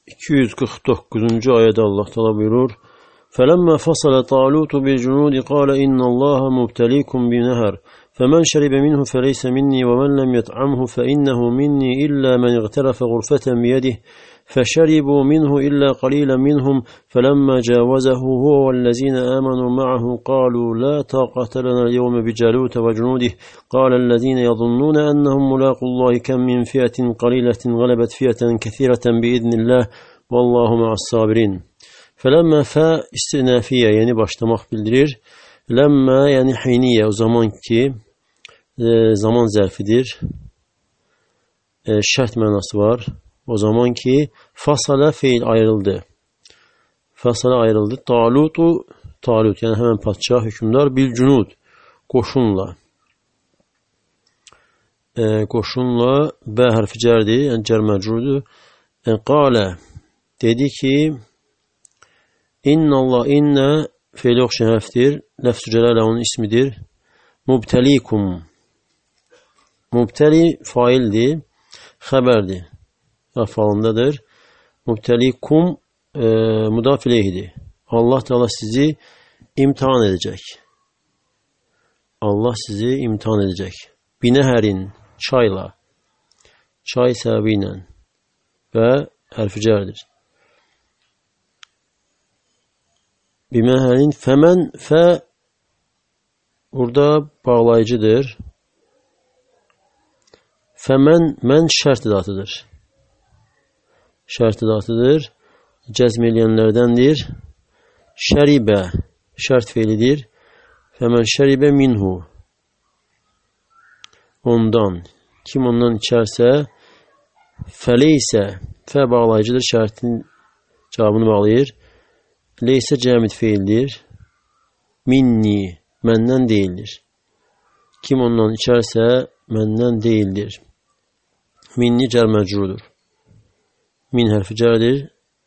249. ayədə Allah Teala buyurur: فَلَمَّا فَصَلَ طَالُوتُ بِالْجُنُودِ قَالَ إِنَّ اللَّهَ مُبْتَلِيكُمْ بِنَهَرٍ فَمَنْ شَرِبَ مِنْهُ فَلَيْسَ مِنِّي وَمَنْ لَمْ يَطْعَمْهُ فَإِنَّهُ مِنِّي إِلَّا مَنِ اغْتَرَفَ غُرْفَةً بِيَدِهِ فشربوا منه إلا قليلا منهم فلما جاوزه هو والذين آمنوا معه قالوا لا طاقة لنا اليوم بجالوت وجنوده قال الذين يظنون أنهم ملاقوا الله كم من فئة قليلة غلبت فئة كثيرة بإذن الله والله مع الصابرين. فلما fa istinafiye yani başlamak bildirir. Lemma yani hiniye o zaman ki zaman zarfidir. Şart manası var. O zaman ki fasala fiil ayrıldı. Fasala ayrıldı. Talut yani hemen padişah hükümdar bil cunud koşunla. Koşunla B harfi cerdi yani cer mecrudu. Kale dedi ki inne fiil yok şereftir. Lefz-ü celale onun ismidir. Mubtelikum. Mubteli faildi. Haberdi. Afalındadır. Mubtelikum mudaf ileyhidir. Allah Teala sizi imtihan edecek. Allah sizi imtihan edecek. Bineherin çayla. Çay sebebiyle ve harfi cerdir. Bimeherin femen fe burada bağlayıcıdır. Femen men şart edatıdır. Şart edatıdır. Cezmeleyenlerdendir. Şeribe şart fiilidir. Femen şeribe minhu. Ondan. Kim ondan içerse feleyse fe bağlayıcıdır. Şartın cevabını bağlayır. Leyse cemid fiildir. Minni menden değildir. Kim ondan içerse menden değildir. Minni cer mecrudur. Min harfi cerdir.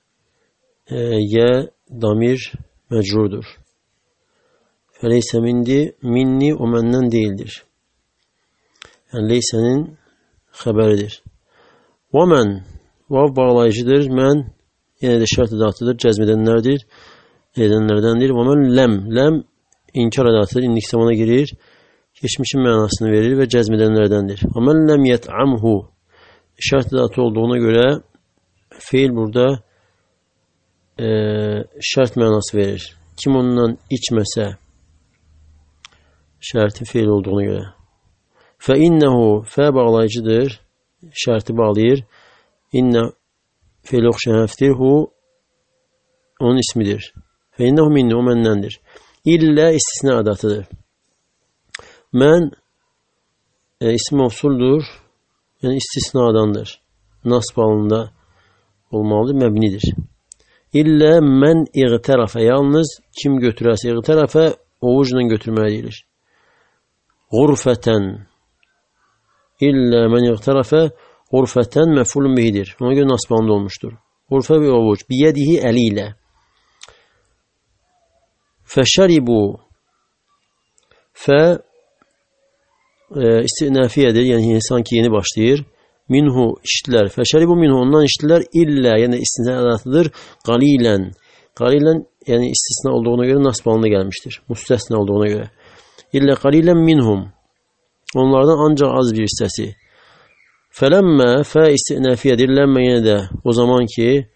Ye damir mecrudur. Feleyse minni o menden değildir. Yani leysenin haberidir. Ve vav bağlayıcıdır. Men yine de şart edatıdır. Cezmedenlerdir. Edenlerdendir. Ve men lem inkar edatıdır. İndik zamana girir. Geçmişin manasını verir ve cezmedenlerdendir. Ve men lem yet'amhu şart edatı olduğuna göre fiil burada şart manası verir. Kim ondan içmese şartı fiil olduğuna göre. Fe innehu fe bağlayıcıdır. Şartı bağlayır. İnne fiil okşeneftir. Hu onun ismidir. Fe innehu minni o mendendir. İlla istisna adatıdır. Men ismi mevsuldur. Yani istisnadandır. Nasb halinde olmalıdır. Mebnidir. İlla men igterafe yalnız kim götürerse igterafe ovucla götürmeye değilir. Gurfeten İlla men igterafe gurfeten mef'ulun bihidir. Ona göre nasb halinde olmuştur. Gurfe bir ovuç. Biyedihi eliyle. Feşeribu fe istinafiyedir. Yani sanki yeni başlayır. Minhu iştiler. Feşeribu minhu ondan iştiler. İlla yani istisna adatıdır. Galilen. Galilen yani istisna olduğuna göre nasb halinde gelmiştir. Müstesna olduğuna göre. İlla galilen minhum. Onlardan ancak az bir hissesi. Felemme fe istinafiyedir. Lemme yine de o zaman ki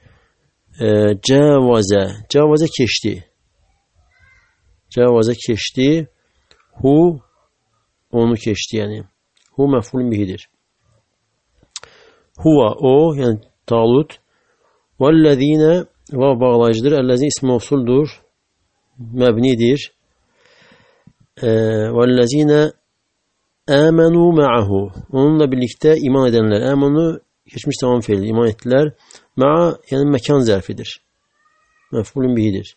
cevaze geçti. Cevaze geçti. Hu onu geçti yani. Hu mef'ulun bihidir. Huwa o yani Talut. Vellezine vav bağlayıcıdır. Ellezine ismi mevsuldur. Mebnidir. Vellezine amenu ma'ahu. Onunla birlikte iman edenler. Amenu geçmiş tamam fiili. İman ettiler. Ma'a yani mekan zarfidir. Mef'ulun bihidir.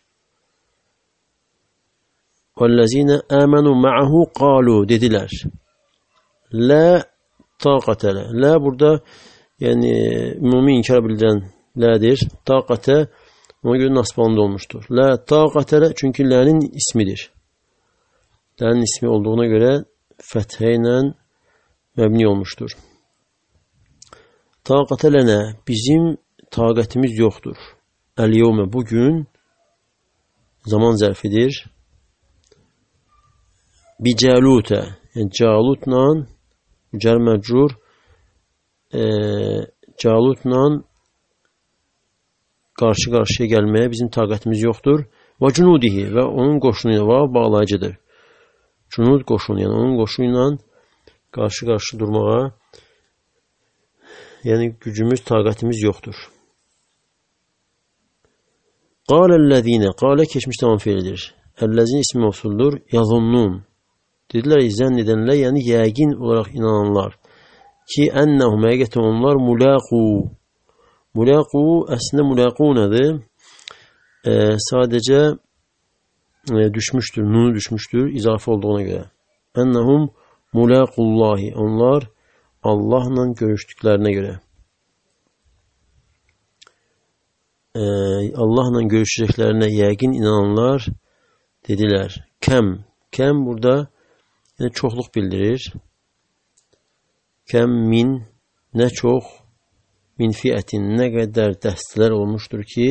وَالَّذ۪ينَ آمَنُوا مَعَهُ قَالُوا dediler. La taqate. La burada yani umumi inkar bildiren la'dir. Taqate ona göre nasb halinde olmuştur. La taqate çünkü la'nın ismidir. La'nın ismi olduğuna göre fetheyle mebni olmuştur. Taqate lena bizim taqətimiz yoxdur. Əl-yevmə bugün zaman zərfidir. Bicəlutə, yəni Calutla cər məcrur Calutla qarşı-qarşıya gəlməyə bizim taqətimiz yoxdur. Və cunudihi və onun qoşunu ilə bağlayıcıdır. Cunud qoşunu, yəni onun qoşunu ilə qarşı-qarşı durmağa yəni gücümüz, taqətimiz yoxdur. Qâlellezîne, qâle keçmiş tamam feilidir. Ellezîne ismi mevsuldur. Yazunnun. Dedilər, zənn edənlər, yəni yəqin olaraq inananlar ki, ennəhum həqiqətən onlar mulaqu. Mulaqu əslində mulaqunədir. Sadəcə düşmüşdür, nunu düşmüşdür, izafə olduğuna görə. Ennəhum mulaqullahi. Onlar Allahla görüşdüklərinə görə. Allahla görüşəcəklərinə yəqin inananlar dedilər. Kəm burada yəni çoxluq bildirir. Kəm min, nə çox, min fiətin, nə qədər dəstələr olmuşdur ki,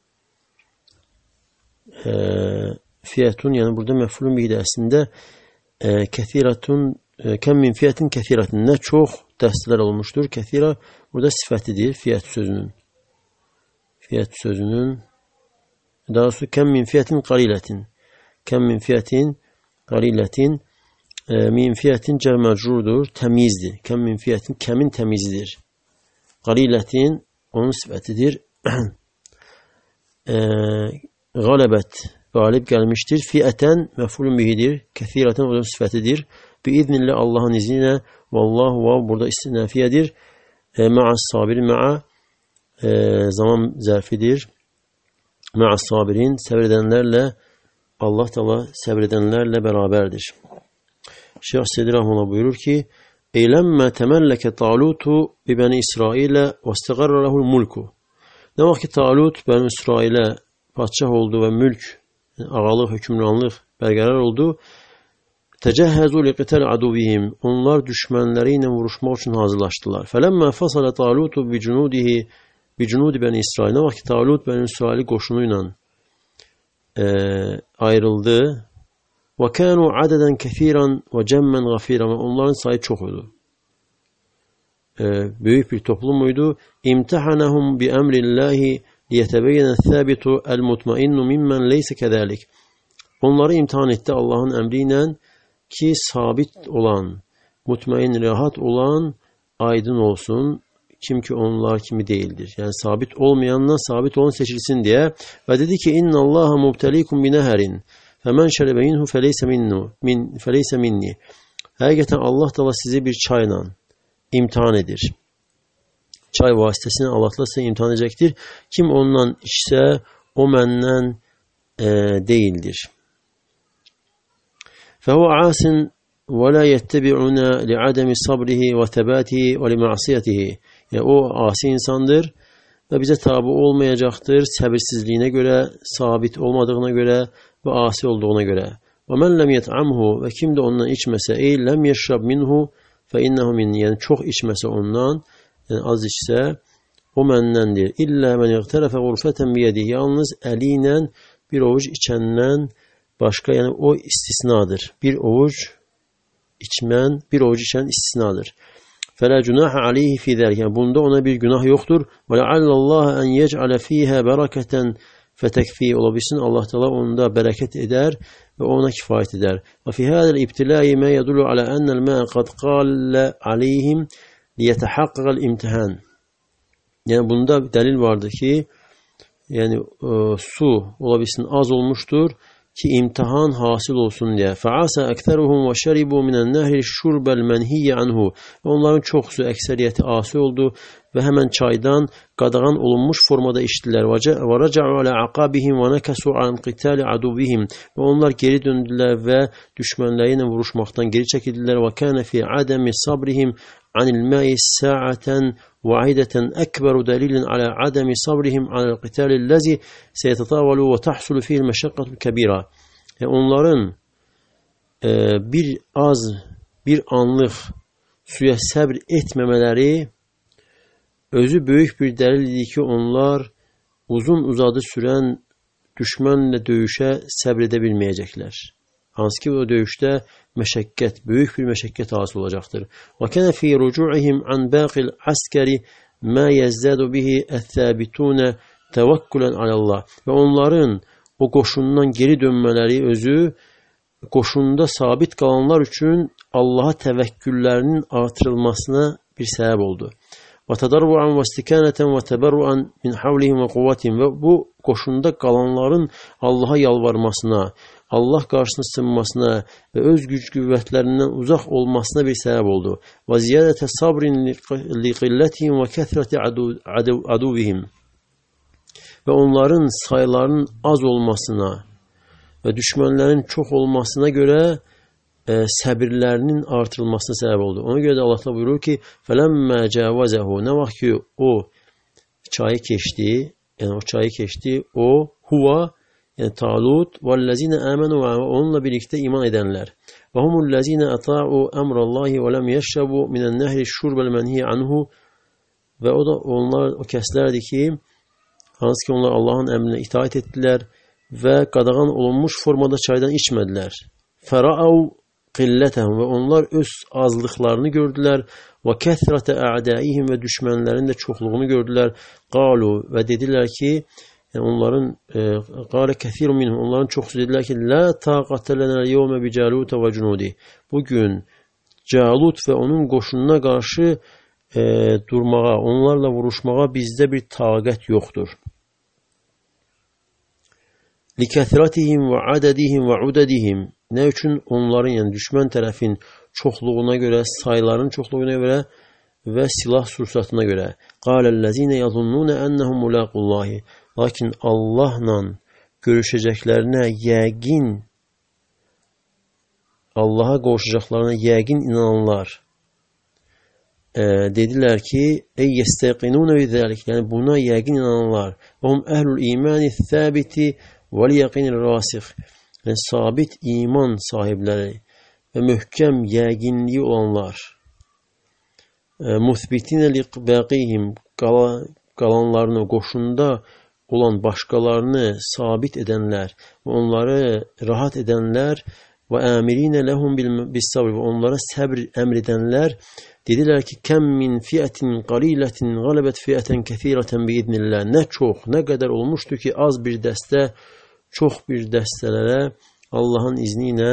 fiətun, yəni burada məfulun bihi də əslində kəsiratun, kəm min fiətin kəsiratun, nə çox dəstələr olmuşdur. Kəsira burada sifətidir fiət sözünün. Fiət sözünün daha doğrusu kəm min fiətin qalilətin. Kəm min fiətin qalilətin, min fiətin cər məcrurdur, təmizdir. Kəm min fiətin, kəmin təmizidir. Qalilətin onun sifətidir. Qalibət, qalib gəlmişdir. Fiətən məfulun bihidir. Kəsirətən onun sifətidir. Biiznillah, Allahın izni ilə. Vallahu vav burada istinafiyədir. Ma'as sabir, ma'a zaman zərfidir. Ma'as sabirin, səbr edənlərlə, Allah Teala səbr edənlərlə bərabərdir. Şeyh Seydi Rahmanullah buyurur ki, Eyləmmə təməlləkə Talutu bi bəni İsrailə və istəqarra ləhul mulku. Nə vaxt ki, Talut bəni İsrailə padşah oldu və mülk, ağalıq, hökümranlıq bərqərar oldu, təcəhhəzu liqitəl aduvihim. Onlar düşmənləri ilə vuruşmaq üçün hazırlaşdılar. Fələmmə fəsalə Talutu bi cunudi bəni İsrail. Nə vaxt ki, Talut bəni İsraili qoşunu ilə ayrıldı. Və kənu adədən kəfiran və cəmmən qafiran. Onların sayı çox idi. Böyük bir toplum idi. İmtihanəhum bi əmrillahi liyətəbəyyənə thəbitu əl-mutmainnu mimmən leysə kədəlik. Onları imtihan etdi Allahın əmri ilə ki, sabit olan, mutmain, rahat olan aydın olsun, kim ki onlar kimi değildir. Yəni sabit olmayandan sabit olan seçilsin deyə. Və dedi ki, İnna Allaha mubtalikum binəhərin. Fəmən şərəbə minhu fəleysə minni. Həqiqətən Allah da sizi bir çayla imtihan edir. Çay vasitəsini Allah size imtihan edecektir. Kim ondan içsə, o məndən değildir. Fəhuə asin və la yettebi'una li'adami sabrihi və təbatihi və li'masiyatihi. Yəni, o asi insandır və bizə tabi olmayacaqdır səbirsizliyinə görə, sabit olmadığına görə və asi olduğuna görə. Və mən ləm yet'amhu, və kim də ondan içməsə, ləm yeşrab minhu fə innəhu minni, yəni çox içməsə ondan, yəni az içsə, o məndəndir. İllə mən iqtərəfə qurfətən biyədi, yalnız əli ilə bir ovuc içəndən başqa, yəni o istisnadır. Bir ovuc içən istisnadır. Fələ cunahə aleyhi fi zəlik, yəni bunda ona bir günah yoxdur. Və ləalləllaha ən yec'alə fiyhə bərakətən fətəkfi, ola bilsin Allah Teala onda bərəkət edər və ona kifayət edər. Və fi hədəl ibtilai mə yədullu alə ennəl məə qad qallə aleyhim liyətəhaqqəqəl imtihan. Yəni bunda dəlil vardır ki, yəni su ola bilsin az olmuşdur ki imtihan hasil olsun deyə. Fəasə əktəruhum və şəribu minən nəhri şurbəl mənhiyyə anhu. Onların çoxsu, əksəriyyəti asi oldu və həmən çaydan qadağan olunmuş formada içdilər. Və rəcə'u alə aqabihim və nəkəsu an qitəli aduvihim. Və onlar geri döndülər və düşmənləri ilə vuruşmaqdan geri çəkildilər. Və kənə fi adəmi sabrihim anil məyi sə'ətən vahidətən əkbəru dəlilin alə adəmi sabrihim alə qitəlilləzi seyətətavalu və təhsulu fihil məşəqqətul kəbira. Onların bir anlıq suya səbr etməmələri özü böyük bir dəlil idi ki, onlar uzun uzadı sürən düşmənlə döyüşə səbr edə bilməyəcəklər. Hansı ki, o döyüşdə məşəqqət, böyük bir məşəqqət hasil olacaqdır. Və kənə fi rucu'ihim an baqil askari ma yazdadu bihi əth-thabitun təvəkkülən alallah. Və onların o qoşundan geri dönmələri özü qoşunda sabit qalanlar üçün Allaha təvəkküllərinin artırılmasına bir səbəb oldu. Və tədarruan və istikanatan və təbərruan min havlihim və quvvatihim. Və bu qoşunda qalanların Allaha yalvarmasına, Allah qarşısına sığınmasına və öz güc qüvvətlərindən uzaq olmasına bir səbəb oldu. Və ziyadətə sabrin li qillətihim və kəthrəti aduvihim. Və onların saylarının az olmasına və düşmənlərin çox olmasına görə səbirlərinin artırılmasına səbəb oldu. Ona görə də Allah buyurur ki, فَلَمَّا جَاوَزَهُ nə vaxt ki o çayı keçdi, yəni o çayı keçdi, o huva, yəni Talut وَالَّذِينَ آمَنُوا və onunla birlikdə iman edənlər. وَهُمُ الَّذِينَ أَطَاعُوا أَمْرَ اللّٰهِ وَلَمْ يَشْرَبُوا مِنَ النَّهْرِ الشُّرْبَ الْمَنْهِيَ عَنْهُ. Və o da onlar o kəslərdir ki, hansı ki onlar Allahın əmrinə itaat etdilər və qadağan olunmuş formada çaydan içmədilər. فَرَأَوْا qillətəhum və onlar öz azlıqlarını gördülər və kəthratə a'daihim və düşmənlərin də çoxluğunu gördülər. Qalu və dedilər ki, yəni onların qalə kəthirun minhum, onların çoxsu dedilər ki, la taqətə lənəl yevmə bi Calut və cunudi. Bugün Calut və onun qoşununa qarşı durmağa, onlarla vuruşmağa bizdə bir taqət yoxdur. Likəthratihim və adədihim və udədihim. Nə üçün? Onların, yəni düşmən tərəfin çoxluğuna görə, sayların çoxluğuna görə və silah sursatına görə. Qalellezine yazunnun ennehum mulaqullahi. Lakin Allahla görüşəcəklərinə yəqin, Allaha qovuşacaqlarına yəqin inananlar dedilər ki, ey yestəqinun bizalik, yəni buna yəqin inananlar. Hum əhlul imani thəbiti vəl yəqinir rasix. Yəni sabit iman sahibləri və möhkəm yəqinliyi olanlar. Muthbitinə liqbaqihim, qalanlarını, qoşunda olan başqalarını sabit edənlər və onları rahat edənlər və əmirinə ləhum bis sabr, və onlara səbr əmr edənlər dedilər ki, kəm min fiətin qalilətin qalibət fiətən kəthirətən biidnillah. Nə çox, nə qədər olmuşdur ki, az bir dəstə çox bir dəstələrə Allahın izni ilə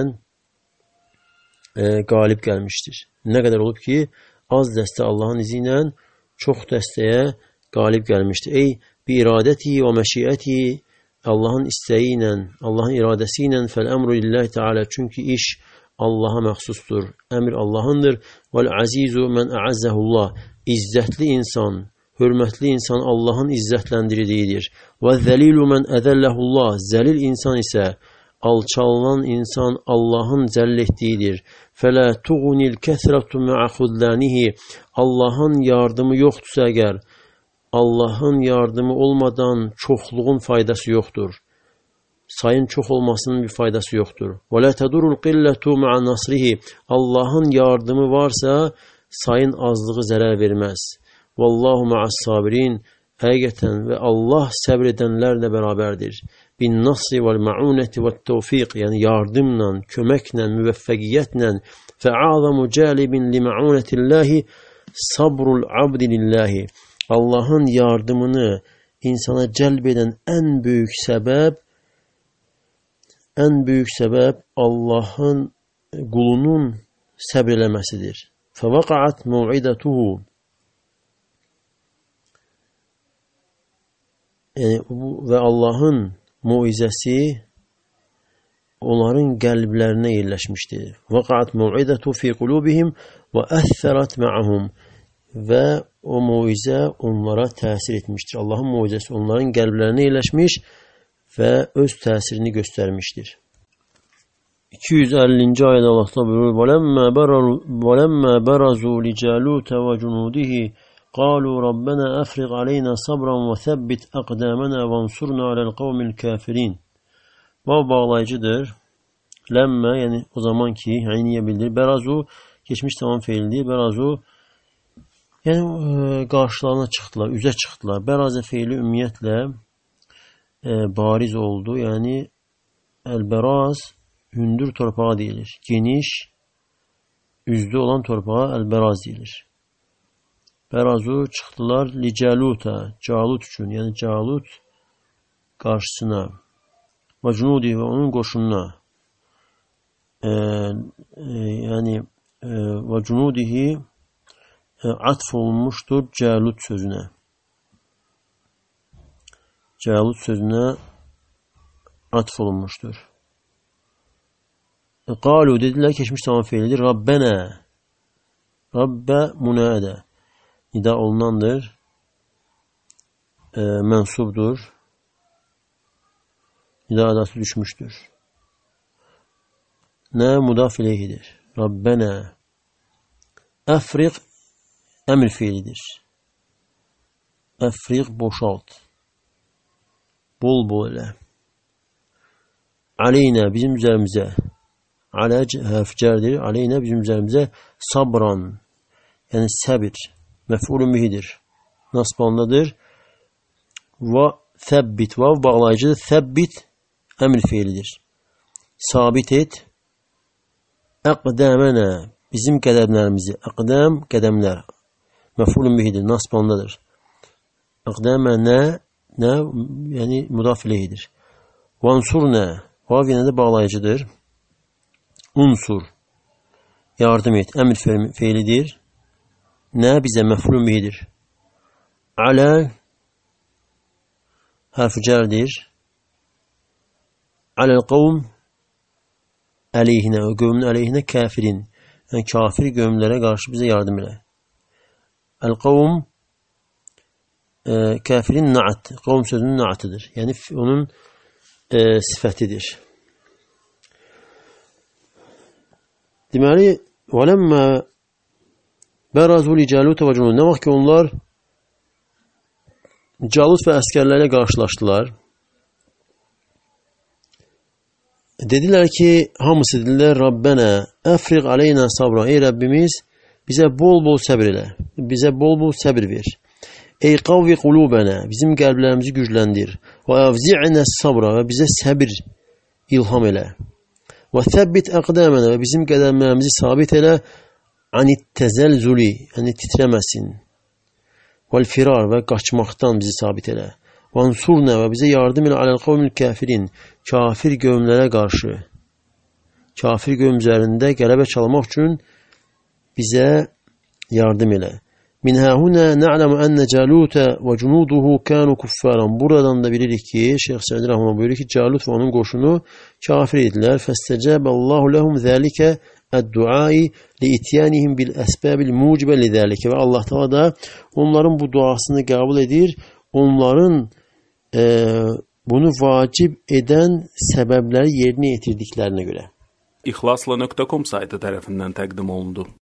qalib gəlmişdir. Nə qədər olub ki, az dəstə Allahın izni ilə çox dəstəyə qalib gəlmişdir. Ey bi iradəti və məşiyyəti, Allahın istəyi ilə, Allahın iradəsi ilə fəl-əmru lillahi teala, çünki iş Allaha məxsusdur. Əmr Allahındır. Vəl-əzizu mən əəzzəhullah, izzətli insan, hörmətli insan Allahın izzətləndirdiyidir. Və-zəlilu mən əzəlləhullah, zəlil insan isə, alçalınan insan Allahın zəll etdiyidir. Fələ tuğunil kəsrətu mə'ə xudlənihi, Allahın yardımı yoxdursa əgər, Allahın yardımı olmadan çoxluğun faydası yoxdur. Sayın çox olmasının bir faydası yoxdur. وَلَا تَدُرُ الْقِلَّةُ مَعَ نَصْرِهِ, Allahın yardımı varsa sayın azlığı zərər verməz. وَاللّٰهُ مَعَ الصَّابِرِينَ, həqiqətən və Allah səbr edənlərlə bərabərdir. بِالنَّصْرِ وَالْمَعُونَةِ وَالتَّوْفِيقِ, yəni yardımla, köməklə, müvəffəqiyyətlə. فَعَظَمُ جَالِبٍ لِمَعُونَةِ اللّٰهِ صَبْرُ الْعَبْدِ لِلّٰهِ, Allahın yardımını insana cəlb edən ən böyük səbəb Allahın qulunun səbr eləməsidir. فَوَقَعَتْ مَوْعِدَتُهُ, yəni, və Allahın muizəsi onların qəlblərinə yerləşmişdir. وَقَعَتْ مَوْعِدَتُهُ فِي قُلُوبِهِمْ وَأَثَّرَتْ مَعَهُمْ, və o muizə onlara təsir etmişdir. Allahın muizəsi onların qəlblərinə yerləşmiş və öz təsirini göstərmişdir. 250-ci ayədə Allah buyurur: وَلَمَّا بَرَزُوا لِجَالُوتَ وَجُنُودِهِ قَالُوا رَبَّنَا أَفْرِغْ عَلَيْنَا صَبْرًا وَثَبِّتْ أَقْدَامَنَا وَانْصُرْنَا عَلَى الْقَوْمِ الْكَافِرِينَ. Vav bağlayıcıdır. Lemme, yəni o zaman ki, ayniyə bildir. Berazu geçmiş tamam feildir. Berazu Yəni, qarşılarına çıxdılar, üzə çıxdılar. Bərazə feili ümumiyyətlə bariz oldu. Yəni, əlbəraz hündür torpağa deyilir. Geniş, üzlü olan torpağa əlbəraz deyilir. Bərazu çıxdılar licəluta, Calut üçün. Yəni, Calut qarşısına və cunudi və onun qoşununa yəni və cunudihi atf olunmuşdur Calut sözünə. Calut sözünə atf olunmuşdur. Qalu dedilər, keçmiş zaman feilidir. Rabbənə. Rabbə münaədə. Nida olunandır. Mənsubdur. Nida adası düşmüşdür. Nə mudaf ileyhidir. Rabbənə. Əfriq əmr feilidir. Əfriq boşalt. Bol bol elə. Aleynə bizim üzərimizə. Alə hərfcərdir. Aleynə bizim üzərimizə sabran. Yəni səbir. Məf'ulun bihidir. Nasbandadır. Və thəbbit. Vav bağlayıcıdır. Thəbbit əmr feilidir. Sabit et. Əqdəmənə. Bizim qədəmlərimizi. Əqdəm qədəmlər. Məf'ulun bihidir. Nasbandadır. Əqdəmənə nə? Yəni mudaf ileyhidir. Vansurnə. Vav yenə də bağlayıcıdır. Unsur. Yardım et. Əmr feilidir. Nə bizə məf'ulun bihidir. Alə hərf cərdir. Aləl qavm əleyhinə. O qövmün əleyhinə kafirin. Yəni kafir qövmlərə qarşı bizə yardım elə. Əl-qavm kafirin naat. Qavm sözünün naatıdır. Yəni onun sifətidir. Deməli, vələmmə bərazu li Calut və cunud. Nə vaxt ki, onlar Calut və əskərlərlə qarşılaşdılar. Dedilər ki, hamısı dedilər, Rabbənə, əfriq aleynə sabra. Ey Rəbbimiz, bizə bol-bol səbir elə. Bizə bol-bol səbir ver. Ey qavvi qulubənə, bizim qəlblərimizi gücləndir. Və əvzi'nə sabra və bizə səbir ilham elə. Və thəbbit əqdəmənə və bizim qədəmlərimizi sabit elə. Anit təzəlzuli, yəni titrəməsin. Vəl firar və qaçmaqdan bizi sabit elə. Vansurnə və bizə yardım elə aləl qavmül kafirin, kafir qövmlərə qarşı. Kafir qövm üzərində qələbə çalmaq üçün bizə yardım elə. Min həhunə nə'ləmə ənə Calutə və cunuduhu kənu kuffaran. Buradan da bilirik ki, Şeyx Səudi Rəhman buyurur ki, Calut və onun qoşunu kafir idilər. Fəstəcəbəllahu ləhum zəlikə əd-duai li-ityanihim bil-əsbəbil mucibə li-zəlikə. Və Allah Teala da onların bu duasını qəbul edir. Onların bunu vacib edən səbəbləri yerinə yetirdiklərinə görə. İxlasla.com saytı tərəfindən təqdim olundu.